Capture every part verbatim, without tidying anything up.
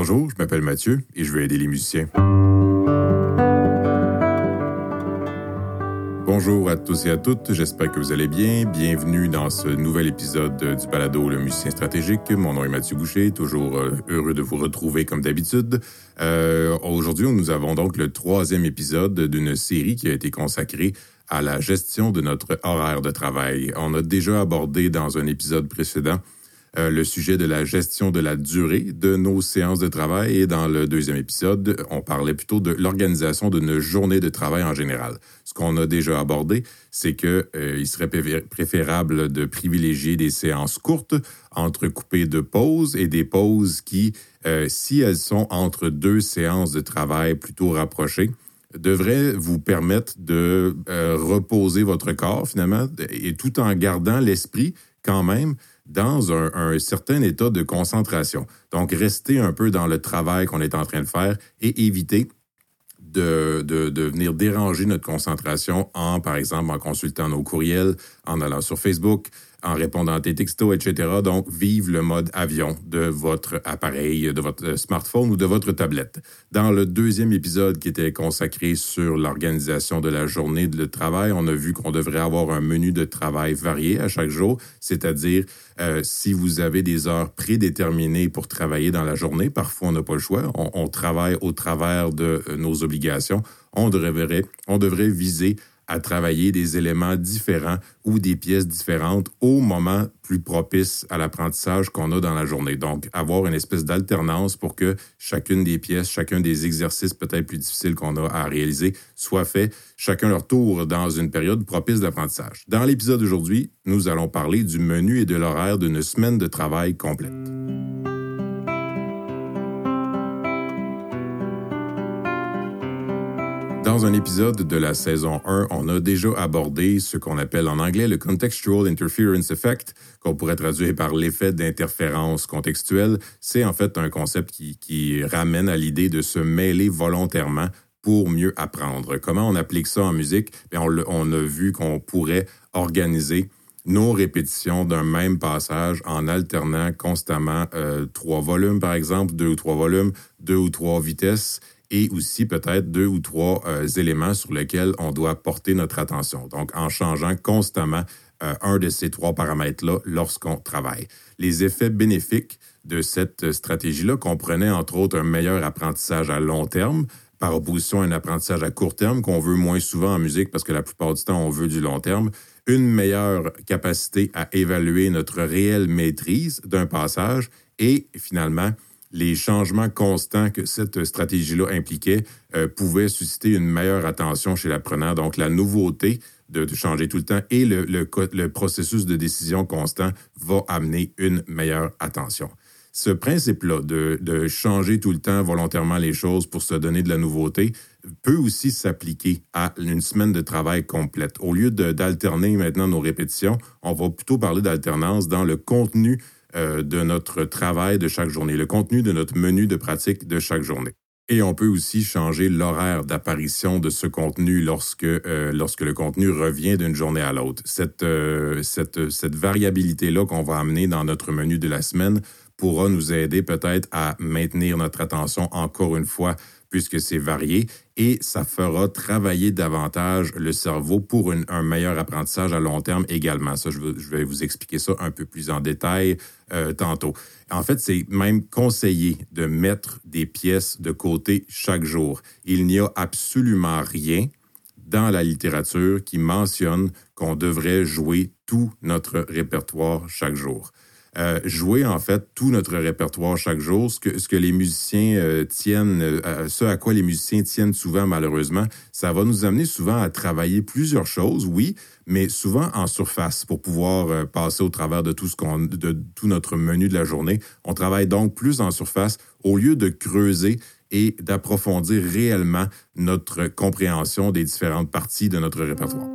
Bonjour, je m'appelle Mathieu et je veux aider les musiciens. Bonjour à tous et à toutes, j'espère que vous allez bien. Bienvenue dans ce nouvel épisode du balado Le Musicien Stratégique. Mon nom est Mathieu Boucher, toujours heureux de vous retrouver comme d'habitude. Euh, aujourd'hui, nous avons donc le troisième épisode d'une série qui a été consacrée à la gestion de notre horaire de travail. On a déjà abordé dans un épisode précédent Euh, le sujet de la gestion de la durée de nos séances de travail et dans le deuxième épisode, on parlait plutôt de l'organisation d'une journée de travail en général. Ce qu'on a déjà abordé, c'est que euh, il serait préférable de privilégier des séances courtes, entrecoupées de pauses et des pauses qui, euh, si elles sont entre deux séances de travail plutôt rapprochées, devraient vous permettre de euh, reposer votre corps finalement et tout en gardant l'esprit quand même dans un, un certain état de concentration. Donc, rester un peu dans le travail qu'on est en train de faire et éviter de, de, de venir déranger notre concentration en, par exemple, en consultant nos courriels, en allant sur Facebook, en répondant à tes textos, et cetera. Donc, vive le mode avion de votre appareil, de votre smartphone ou de votre tablette. Dans le deuxième épisode qui était consacré sur l'organisation de la journée de travail, on a vu qu'on devrait avoir un menu de travail varié à chaque jour, c'est-à-dire euh, si vous avez des heures prédéterminées pour travailler dans la journée, parfois on n'a pas le choix, on, on travaille au travers de euh, nos obligations, on devrait, on devrait viser à travailler des éléments différents ou des pièces différentes au moment plus propice à l'apprentissage qu'on a dans la journée. Donc, avoir une espèce d'alternance pour que chacune des pièces, chacun des exercices peut-être plus difficiles qu'on a à réaliser soit fait, chacun leur tour dans une période propice d'apprentissage. Dans l'épisode d'aujourd'hui, nous allons parler du menu et de l'horaire d'une semaine de travail complète. Dans un épisode de la saison un, on a déjà abordé ce qu'on appelle en anglais le Contextual Interference Effect, qu'on pourrait traduire par l'effet d'interférence contextuelle. C'est en fait un concept qui, qui ramène à l'idée de se mêler volontairement pour mieux apprendre. Comment on applique ça en musique? Bien, on, on a vu qu'on pourrait organiser nos répétitions d'un même passage en alternant constamment euh, trois volumes, par exemple, deux ou trois volumes, deux ou trois vitesses, et aussi peut-être deux ou trois euh, éléments sur lesquels on doit porter notre attention. Donc, en changeant constamment euh, un de ces trois paramètres-là lorsqu'on travaille. Les effets bénéfiques de cette stratégie-là comprenaient entre autres un meilleur apprentissage à long terme, par opposition à un apprentissage à court terme qu'on veut moins souvent en musique parce que la plupart du temps, on veut du long terme. Une meilleure capacité à évaluer notre réelle maîtrise d'un passage et finalement, les changements constants que cette stratégie-là impliquait euh, pouvaient susciter une meilleure attention chez l'apprenant. Donc, la nouveauté de, de changer tout le temps et le, le, le processus de décision constant va amener une meilleure attention. Ce principe-là de, de changer tout le temps volontairement les choses pour se donner de la nouveauté peut aussi s'appliquer à une semaine de travail complète. Au lieu de, d'alterner maintenant nos répétitions, on va plutôt parler d'alternance dans le contenu Euh, de notre travail de chaque journée, le contenu de notre menu de pratique de chaque journée. Et on peut aussi changer l'horaire d'apparition de ce contenu lorsque, euh, lorsque le contenu revient d'une journée à l'autre. Cette, euh, cette, cette variabilité-là qu'on va amener dans notre menu de la semaine pourra nous aider peut-être à maintenir notre attention encore une fois puisque c'est varié, et ça fera travailler davantage le cerveau pour une, un meilleur apprentissage à long terme également. Ça, je, veux, je vais vous expliquer ça un peu plus en détail euh, tantôt. En fait, c'est même conseillé de mettre des pièces de côté chaque jour. Il n'y a absolument rien dans la littérature qui mentionne qu'on devrait jouer tout notre répertoire chaque jour. Euh, jouer, en fait, tout notre répertoire chaque jour, ce que, ce que les musiciens euh, tiennent, euh, ce à quoi les musiciens tiennent souvent, malheureusement, ça va nous amener souvent à travailler plusieurs choses, oui, mais souvent en surface pour pouvoir euh, passer au travers de tout ce qu'on, de tout notre menu de la journée. On travaille donc plus en surface au lieu de creuser et d'approfondir réellement notre compréhension des différentes parties de notre répertoire.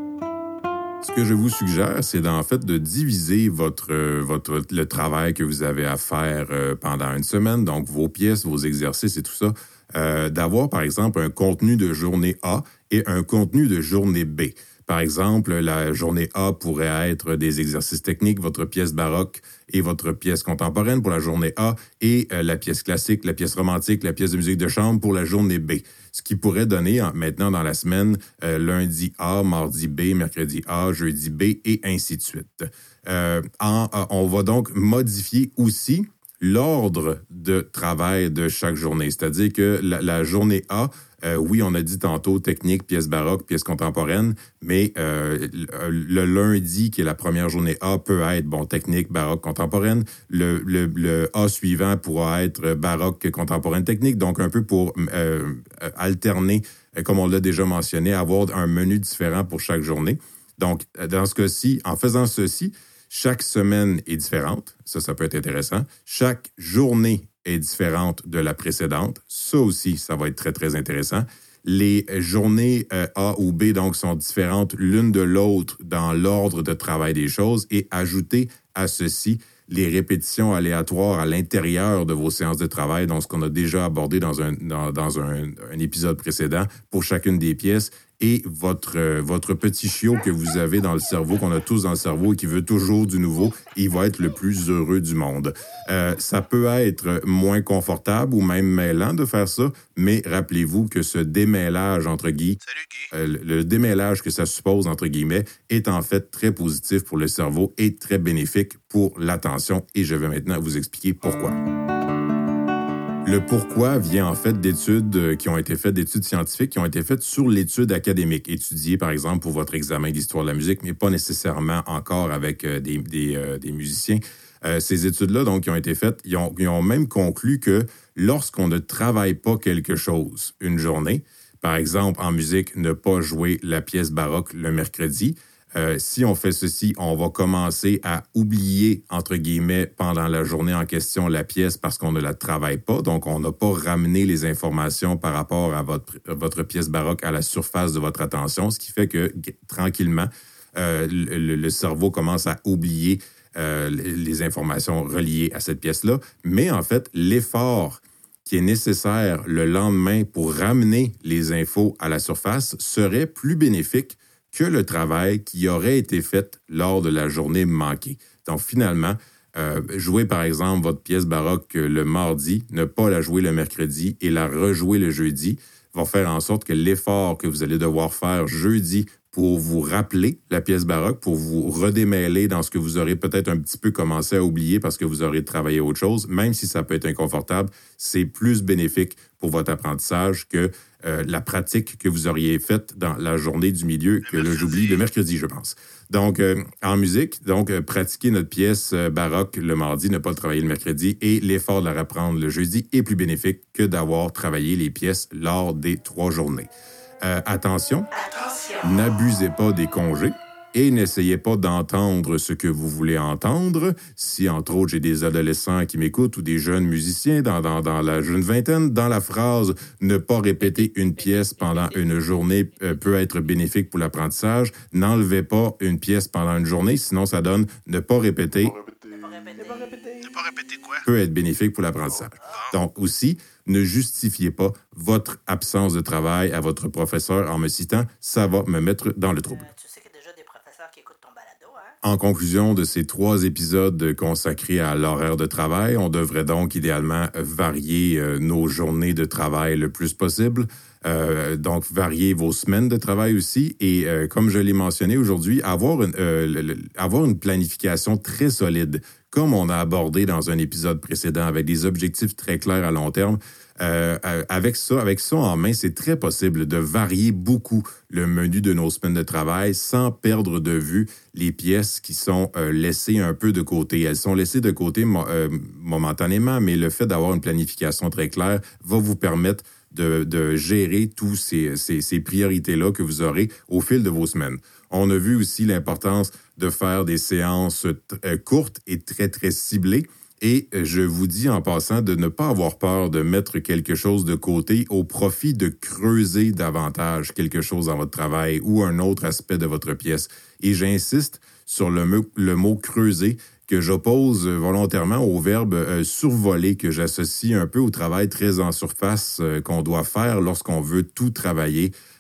Ce que je vous suggère, c'est en fait de diviser votre, votre, le travail que vous avez à faire pendant une semaine, donc vos pièces, vos exercices et tout ça, euh, d'avoir par exemple un contenu de journée A et un contenu de journée B. Par exemple, la journée A pourrait être des exercices techniques, votre pièce baroque et votre pièce contemporaine pour la journée A, et euh, la pièce classique, la pièce romantique, la pièce de musique de chambre pour la journée B. Ce qui pourrait donner en, maintenant dans la semaine euh, lundi A, mardi B, mercredi A, jeudi B, et ainsi de suite. Euh, en, on va donc modifier aussi l'ordre de travail de chaque journée. C'est-à-dire que la, la journée A, euh, oui, on a dit tantôt technique, pièce baroque, pièce contemporaine, mais euh, le, le lundi, qui est la première journée A, peut être, bon, technique, baroque, contemporaine. Le, le, le A suivant pourra être baroque, contemporaine, technique. Donc, un peu pour euh, alterner, comme on l'a déjà mentionné, avoir un menu différent pour chaque journée. Donc, dans ce cas-ci, en faisant ceci, chaque semaine est différente. Ça, ça peut être intéressant. Chaque journée est différente de la précédente. Ça aussi, ça va être très, très intéressant. Les journées euh, A ou B, donc, sont différentes l'une de l'autre dans l'ordre de travail des choses, et ajouter à ceci les répétitions aléatoires à l'intérieur de vos séances de travail, donc ce qu'on a déjà abordé dans un, dans, dans un, un épisode précédent pour chacune des pièces, et votre, euh, votre petit chiot que vous avez dans le cerveau, qu'on a tous dans le cerveau et qui veut toujours du nouveau, il va être le plus heureux du monde. Euh, ça peut être moins confortable ou même mêlant de faire ça, mais rappelez-vous que ce démêlage, entre guillemets, euh, le démêlage que ça suppose, entre guillemets, est en fait très positif pour le cerveau et très bénéfique pour l'attention. Et je vais maintenant vous expliquer pourquoi. Le pourquoi vient en fait d'études qui ont été faites, d'études scientifiques qui ont été faites sur l'étude académique, étudiée par exemple pour votre examen d'histoire de la musique, mais pas nécessairement encore avec euh, des, des, euh, des musiciens. Euh, ces études-là, donc, qui ont été faites, ils ont, ils ont même conclu que lorsqu'on ne travaille pas quelque chose une journée, par exemple en musique, ne pas jouer la pièce baroque le mercredi, Euh, si on fait ceci, on va commencer à oublier, entre guillemets, pendant la journée en question, la pièce parce qu'on ne la travaille pas. Donc, on n'a pas ramené les informations par rapport à votre, votre pièce baroque à la surface de votre attention, ce qui fait que, tranquillement, euh, le, le cerveau commence à oublier euh, les informations reliées à cette pièce-là. Mais en fait, l'effort qui est nécessaire le lendemain pour ramener les infos à la surface serait plus bénéfique que le travail qui aurait été fait lors de la journée manquée. Donc, finalement, euh, jouer, par exemple, votre pièce baroque le mardi, ne pas la jouer le mercredi et la rejouer le jeudi, va faire en sorte que l'effort que vous allez devoir faire jeudi pour vous rappeler la pièce baroque, pour vous redémêler dans ce que vous aurez peut-être un petit peu commencé à oublier parce que vous aurez travaillé autre chose, même si ça peut être inconfortable, c'est plus bénéfique pour votre apprentissage que euh, la pratique que vous auriez faite dans la journée du milieu, que là, j'oublie, le mercredi, je pense. Donc, euh, en musique, donc euh, pratiquer notre pièce euh, baroque le mardi, ne pas le travailler le mercredi, et l'effort de la reprendre le jeudi est plus bénéfique que d'avoir travaillé les pièces lors des trois journées. Euh, attention, attention. N'abusez pas des congés et n'essayez pas d'entendre ce que vous voulez entendre. Si, entre autres, j'ai des adolescents qui m'écoutent ou des jeunes musiciens dans, dans, dans la jeune vingtaine, dans la phrase « ne pas répéter une pièce pendant une journée euh, peut être bénéfique pour l'apprentissage », n'enlevez pas une pièce pendant une journée, sinon ça donne « ne pas répéter ». Ne pas répéter. Ne pas répéter quoi? Peut être bénéfique pour l'apprentissage. Donc aussi, ne justifiez pas votre absence de travail à votre professeur en me citant « ça va me mettre dans le trouble ». Tu sais qu'il y a déjà des professeurs qui écoutent ton balado, hein? En conclusion de ces trois épisodes consacrés à l'horaire de travail, on devrait donc idéalement varier euh, nos journées de travail le plus possible. Euh, donc, varier vos semaines de travail aussi. Et euh, comme je l'ai mentionné aujourd'hui, avoir une, euh, le, le, avoir une planification très solide, comme on a abordé dans un épisode précédent, avec des objectifs très clairs à long terme. Euh, avec ça, avec ça en main, c'est très possible de varier beaucoup le menu de nos semaines de travail sans perdre de vue les pièces qui sont euh, laissées un peu de côté. Elles sont laissées de côté euh, momentanément, mais le fait d'avoir une planification très claire va vous permettre de, de gérer tous ces, ces, ces priorités-là que vous aurez au fil de vos semaines. On a vu aussi l'importance de faire des séances t- courtes et très, très ciblées. Et je vous dis en passant de ne pas avoir peur de mettre quelque chose de côté au profit de creuser davantage quelque chose dans votre travail ou un autre aspect de votre pièce. Et j'insiste sur le mot, le mot creuser que j'oppose volontairement au verbe euh, survoler que j'associe un peu au travail très en surface euh, qu'on doit faire lorsqu'on veut tout travailler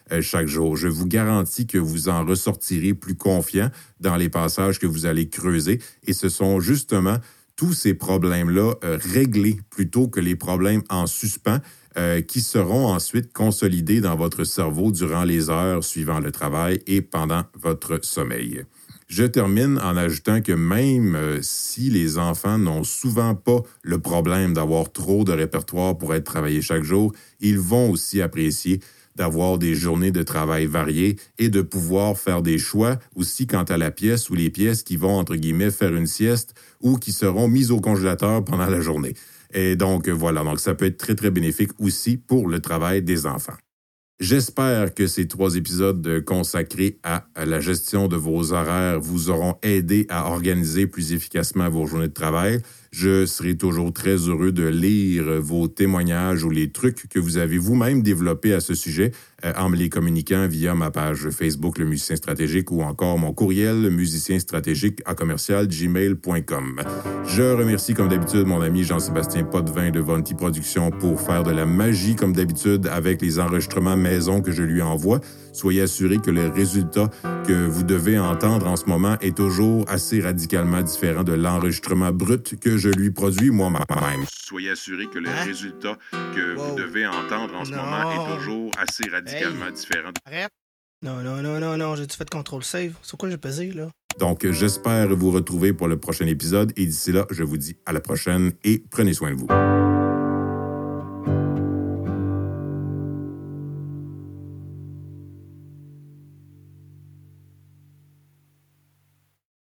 euh, chaque jour. Je vous garantis que vous en ressortirez plus confiant dans les passages que vous allez creuser. Et ce sont justement tous ces problèmes-là euh, réglés plutôt que les problèmes en suspens euh, qui seront ensuite consolidés dans votre cerveau durant les heures suivant le travail et pendant votre sommeil. Je termine en ajoutant que même euh, si les enfants n'ont souvent pas le problème d'avoir trop de répertoire pour être travaillé chaque jour, ils vont aussi apprécier d'avoir des journées de travail variées et de pouvoir faire des choix aussi quant à la pièce ou les pièces qui vont, entre guillemets, faire une sieste ou qui seront mises au congélateur pendant la journée. Et donc, voilà, donc ça peut être très, très bénéfique aussi pour le travail des enfants. J'espère que ces trois épisodes consacrés à la gestion de vos horaires vous auront aidé à organiser plus efficacement vos journées de travail. Je serai toujours très heureux de lire vos témoignages ou les trucs que vous avez vous-même développés à ce sujet euh, en me les communiquant via ma page Facebook, Le Musicien Stratégique, ou encore mon courriel, musicienstratégique à commercial gmail point com. Je remercie comme d'habitude mon ami Jean-Sébastien Potvin de Vonti Productions pour faire de la magie comme d'habitude avec les enregistrements maison que je lui envoie. Soyez assurés que le résultat que vous devez entendre en ce moment est toujours assez radicalement différent de l'enregistrement brut que je lui produis moi-même. Soyez assurés que le hein? résultat que wow. vous devez entendre en ce non. moment est toujours assez radicalement hey. différent. Arrête. Non, non, non, non, non, j'ai-tu fait contrôle save? Sur quoi j'ai pesé, là? Donc, j'espère vous retrouver pour le prochain épisode et d'ici là, je vous dis à la prochaine et prenez soin de vous.